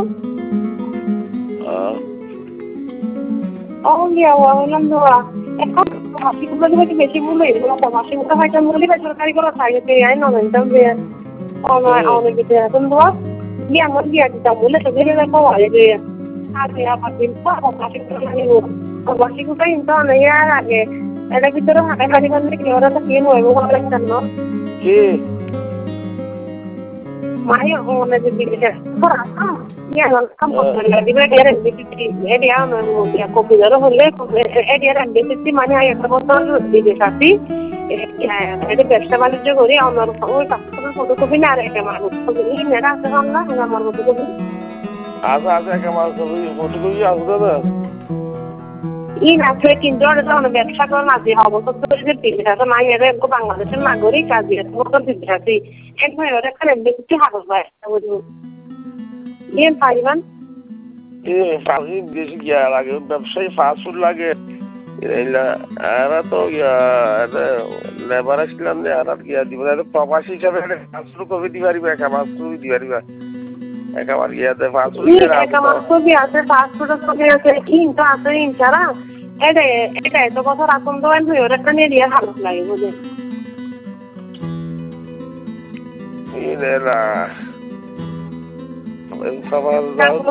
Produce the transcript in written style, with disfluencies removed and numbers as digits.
গিয়া হলাম ধোয়া এখন হাসিগুলো হয়তো বেশি মূল্য এগুলো কম হাসিগুলো হয়তো মূল্য বা সরকারি কোনো থাকে আই নবেন যে অনেক কিছু এখন ধোয়া গিয়ে আমার গিয়া দিতাম বলে তো ভেবে দেখো আগে আগে আবার কিন্তু বাসিগুলো কিন্তু অনেক আগে এটার ভিতরে হাঁটাই হাঁটি করলে কি ওরা তো কি হইব ভালো লাগতেন না মাই অনেক দিকে কপিদার হলে মানে একটা বছর বিদেশ আসি ব্যবসা বাণিজ্য করি আমার ওই ফটোকপি না আর একটা মানুষ মেয়েরা আছে না আমার ফটোকপি আছে কিন্তু ব্যবসা করেন আছে অবসর বিদেশ আছে মাই এর বাংলাদেশের নাগরিক কাজী বিদেশ আছি একবার ওরা এখানে বেশি হাগল পায় পাইবেন বেশি গিয়া লাগে ব্যবসায়ী ফাস্ট ফুড লাগে এরা তো লেবার আসলাম যে এরা গিয়া দিব প্রবাসী হিসাবে ফাস্ট ফুড কবি দিবা পারিবা একা মাছ তুমি দিবা পারিবা একেবারে ইয়াতে ফাস্ট ফুড ছবি আছে ফাস্ট ফুডের ছবি আছে কিন্তু আছে ইনসারা এটা এত বছর আসন দেওয়ান হয়ে ওরা একটা নিয়ে হালত লাগে বুঝলেন